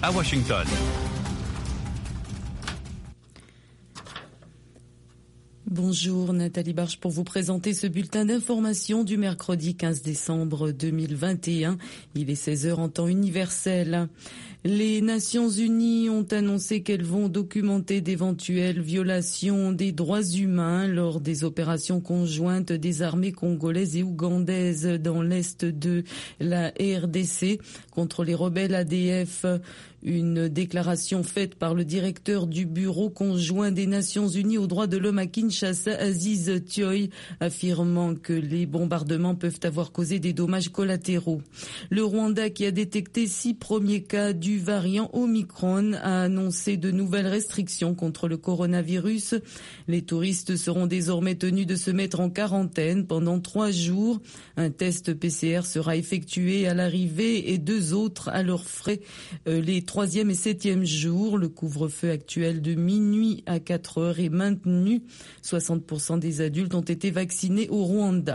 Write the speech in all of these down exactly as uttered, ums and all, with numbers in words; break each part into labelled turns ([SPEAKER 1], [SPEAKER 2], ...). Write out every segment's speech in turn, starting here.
[SPEAKER 1] à Washington.
[SPEAKER 2] Bonjour, Nathalie Barche pour vous présenter ce bulletin d'information du mercredi quinze décembre deux mille vingt et un. Il est seize heures en temps universel. Les Nations Unies ont annoncé qu'elles vont documenter d'éventuelles violations des droits humains lors des opérations conjointes des armées congolaises et ougandaises dans l'est de la R D C contre les rebelles A D F. Une déclaration faite par le directeur du Bureau conjoint des Nations Unies aux droits de l'homme à Kinshasa, Aziz Thioy, affirmant que les bombardements peuvent avoir causé des dommages collatéraux. Le Rwanda, qui a détecté six premiers cas du variant Omicron, a annoncé de nouvelles restrictions contre le coronavirus. Les touristes seront désormais tenus de se mettre en quarantaine pendant trois jours. Un test P C R sera effectué à l'arrivée et deux autres à leurs frais euh, les troisième et septième jour. Le couvre-feu actuel de minuit à quatre heures est maintenu. soixante pour cent des adultes ont été vaccinés au Rwanda.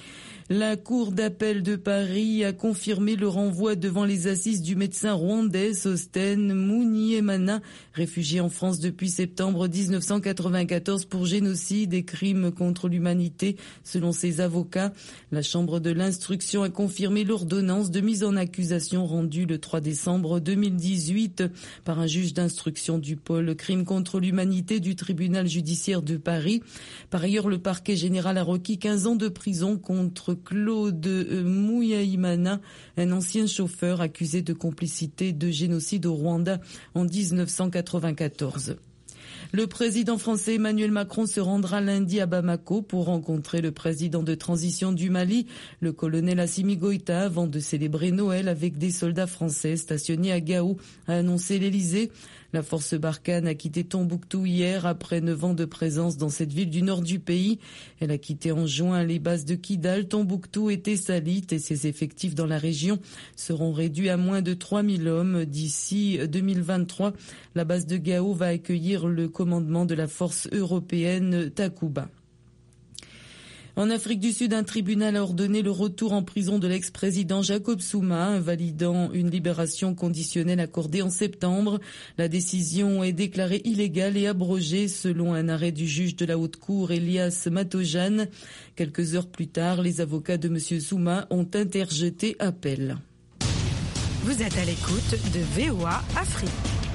[SPEAKER 2] La Cour d'appel de Paris a confirmé le renvoi devant les assises du médecin rwandais Sostène Munyemana, réfugié en France depuis septembre dix-neuf cent quatre-vingt-quatorze pour génocide et crimes contre l'humanité, selon ses avocats. La Chambre de l'instruction a confirmé l'ordonnance de mise en accusation rendue le trois décembre deux mille dix-huit par un juge d'instruction du pôle crimes contre l'humanité du tribunal judiciaire de Paris. Par ailleurs, le parquet général a requis quinze ans de prison contre Claude Munyemana, un ancien chauffeur accusé de complicité de génocide au Rwanda en dix-neuf cent quatre-vingt-quatorze. Le président français Emmanuel Macron se rendra lundi à Bamako pour rencontrer le président de transition du Mali, le colonel Assimi Goïta, avant de célébrer Noël avec des soldats français stationnés à Gao, a annoncé l'Elysée. La force Barkhane a quitté Tombouctou hier après neuf ans de présence dans cette ville du nord du pays. Elle a quitté en juin les bases de Kidal, Tombouctou et Tessalit et ses effectifs dans la région seront réduits à moins de trois mille hommes d'ici deux mille vingt-trois. La base de Gao va accueillir le commandement de la force européenne Takuba. En Afrique du Sud, un tribunal a ordonné le retour en prison de l'ex-président Jacob Zuma, invalidant une libération conditionnelle accordée en septembre. La décision est déclarée illégale et abrogée selon un arrêt du juge de la Haute Cour, Elias Matojane. Quelques heures plus tard, les avocats de M. Zuma ont interjeté appel.
[SPEAKER 3] Vous êtes à l'écoute de V O A Afrique.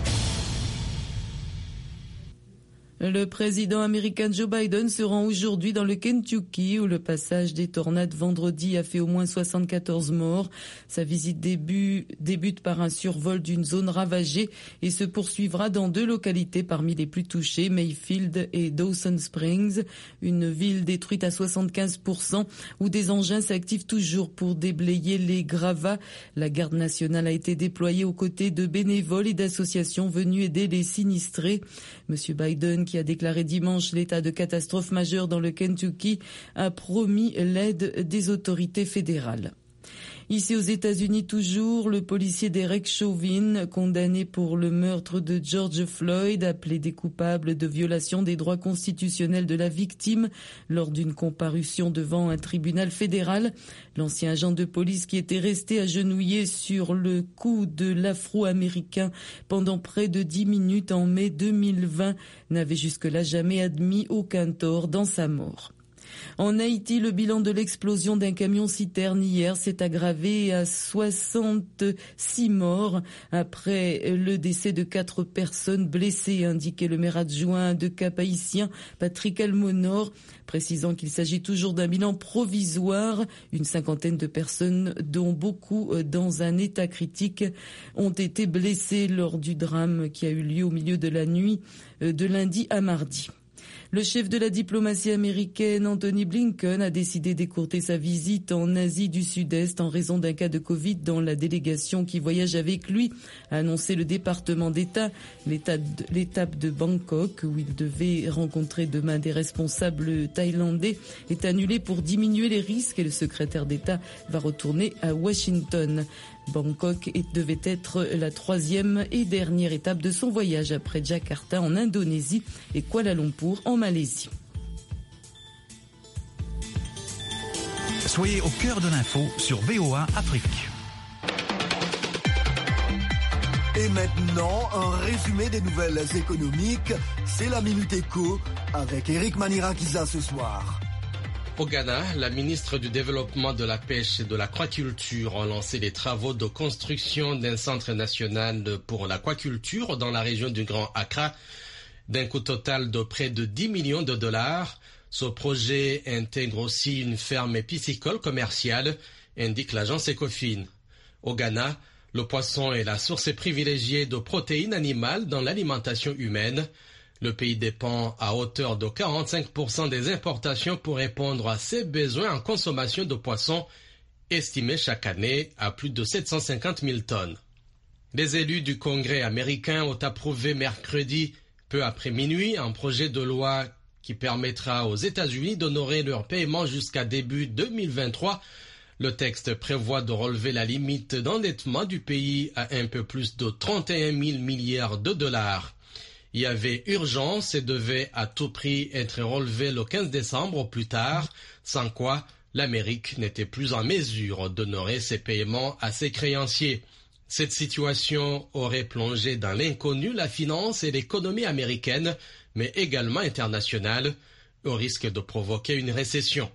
[SPEAKER 2] Le président américain Joe Biden se rend aujourd'hui dans le Kentucky où le passage des tornades vendredi a fait au moins soixante-quatorze morts. Sa visite début, débute par un survol d'une zone ravagée et se poursuivra dans deux localités parmi les plus touchées, Mayfield et Dawson Springs, une ville détruite à soixante-quinze pour cent où des engins s'activent toujours pour déblayer les gravats. La garde nationale a été déployée aux côtés de bénévoles et d'associations venues aider les sinistrés. Monsieur Biden, qui a déclaré dimanche l'état de catastrophe majeure dans le Kentucky, a promis l'aide des autorités fédérales. Ici aux États-Unis toujours, le policier Derek Chauvin, condamné pour le meurtre de George Floyd, a plaidé coupable de violation des droits constitutionnels de la victime lors d'une comparution devant un tribunal fédéral. L'ancien agent de police qui était resté agenouillé sur le cou de l'Afro-Américain pendant près de dix minutes en mai deux mille vingt n'avait jusque-là jamais admis aucun tort dans sa mort. En Haïti, le bilan de l'explosion d'un camion-citerne hier s'est aggravé à soixante-six morts après le décès de quatre personnes blessées, indiquait le maire adjoint de Cap-Haïtien, Patrick Almonor, précisant qu'il s'agit toujours d'un bilan provisoire. Une cinquantaine de personnes, dont beaucoup dans un état critique, ont été blessées lors du drame qui a eu lieu au milieu de la nuit de lundi à mardi. Le chef de la diplomatie américaine, Anthony Blinken, a décidé d'écourter sa visite en Asie du Sud-Est en raison d'un cas de Covid dans la délégation qui voyage avec lui, a annoncé le département d'État. L'étape de Bangkok, où il devait rencontrer demain des responsables thaïlandais, est annulée pour diminuer les risques et le secrétaire d'État va retourner à Washington. Bangkok devait être la troisième et dernière étape de son voyage après Jakarta en Indonésie et Kuala Lumpur en Malaisie.
[SPEAKER 1] Soyez au cœur de l'info sur V O A Afrique.
[SPEAKER 4] Et
[SPEAKER 1] Et maintenant, un résumé des nouvelles économiques. C'est la Minute Éco avec Eric Manirakiza ce soir.
[SPEAKER 4] Au Ghana, la ministre du Développement de la Pêche et de l'Aquaculture a lancé les travaux de construction d'un centre national pour l'aquaculture dans la région du Grand Accra, d'un coût total de près de dix millions de dollars. Ce projet intègre aussi une ferme piscicole commerciale, indique l'agence Ecofin. Au Ghana, le poisson est la source privilégiée de protéines animales dans l'alimentation humaine. Le pays dépend à hauteur de quarante-cinq pour cent des importations pour répondre à ses besoins en consommation de poissons, estimés chaque année à plus de sept cent cinquante mille tonnes. Les élus du Congrès américain ont approuvé mercredi, peu après minuit, un projet de loi qui permettra aux États-Unis d'honorer leurs paiements jusqu'à début deux mille vingt-trois. Le texte prévoit de relever la limite d'endettement du pays à un peu plus de trente et un mille milliards de dollars. Il y avait urgence et devait à tout prix être relevé le quinze décembre au plus tard, sans quoi l'Amérique n'était plus en mesure d'honorer ses paiements à ses créanciers. Cette situation aurait plongé dans l'inconnu la finance et l'économie américaine, mais également internationale, au risque de provoquer une récession.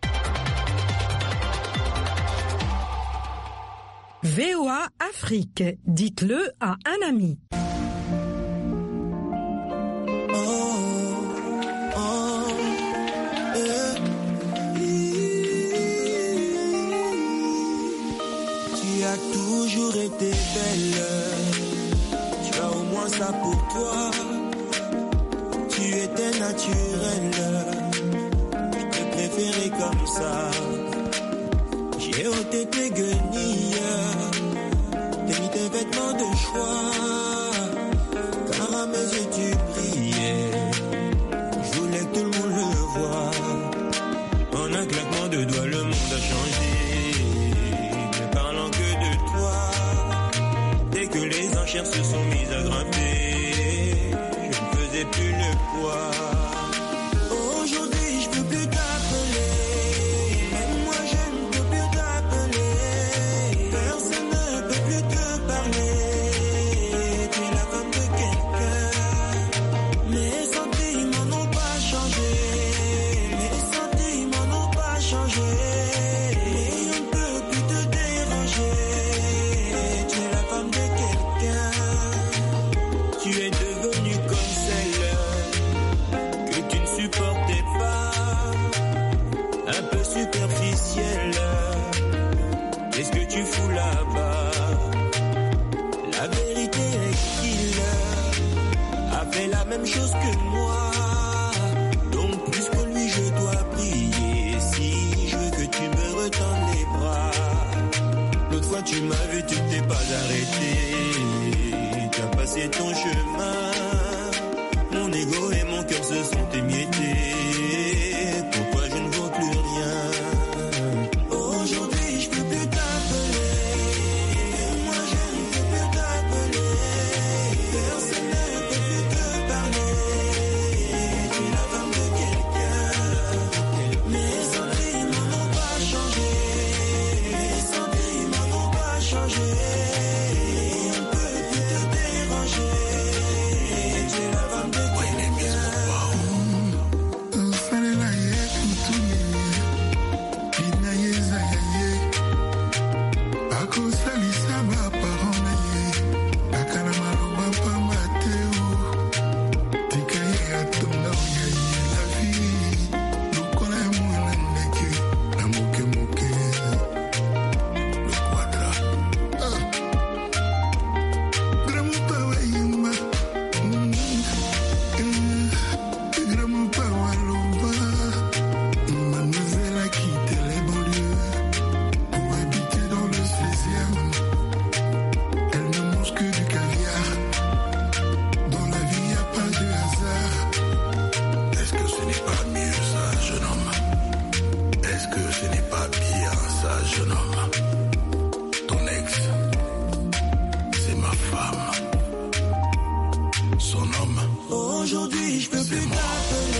[SPEAKER 3] V O A Afrique, dites-le à un ami.
[SPEAKER 5] Toujours été belle, tu as au moins ça pour toi, tu étais naturelle, je te préférais comme ça, j'ai ôté tes guenilles, t'as mis tes vêtements de choix, car à mes yeux tu brillais, je voulais que tout le monde le voie, en un claquement de doigts le monde a changé. Que les enchères se sont mises à grimper, je ne faisais plus le poids. Aujourd'hui je peux plus t'appeler, même moi je ne peux plus t'appeler, personne ne peut plus te parler, tu es la femme de quelqu'un. Mes sentiments n'ont pas changé, mes sentiments n'ont pas changé, et on ne peut plus te déranger. Tu es devenue comme celle que tu ne supportais pas, un peu superficielle. Qu'est-ce que tu fous là-bas? La vérité est qu'il a fait la même chose que moi. Donc plus que lui je dois prier si je veux que tu me retendes les bras. L'autre fois tu m'as vu, tu t'es pas arrêté. C'est ton chemin, mon ego et mon cœur se sont émiettés. Pour toi je ne vaux plus rien. Aujourd'hui je peux plus t'appeler, moi je ne peux plus t'appeler. Personne ne peut plus te parler. Tu es la femme de quelqu'un. Mes sentiments n'ont pas changé, mes sentiments n'ont pas changé. Aujourd'hui je peux plus t'appeler.